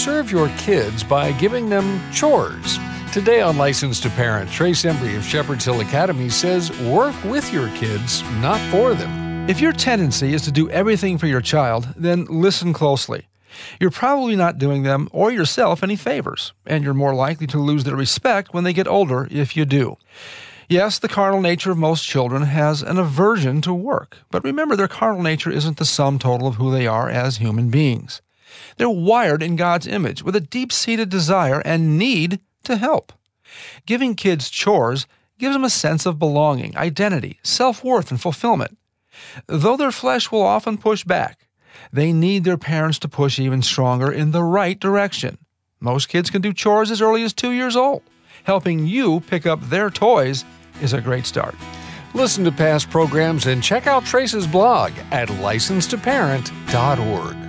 serve your kids by giving them chores. Today on License to Parent, Trace Embry of Shepherd's Hill Academy says work with your kids, not for them. If your tendency is to do everything for your child, then listen closely. You're probably not doing them or yourself any favors, and you're more likely to lose their respect when they get older if you do. Yes, the carnal nature of most children has an aversion to work, but remember their carnal nature isn't the sum total of who they are as human beings. They're wired in God's image with a deep-seated desire and need to help. Giving kids chores gives them a sense of belonging, identity, self-worth, and fulfillment. Though their flesh will often push back, they need their parents to push even stronger in the right direction. Most kids can do chores as early as 2 years old. Helping you pick up their toys is a great start. Listen to past programs and check out Trace's blog at licencetoparent.org.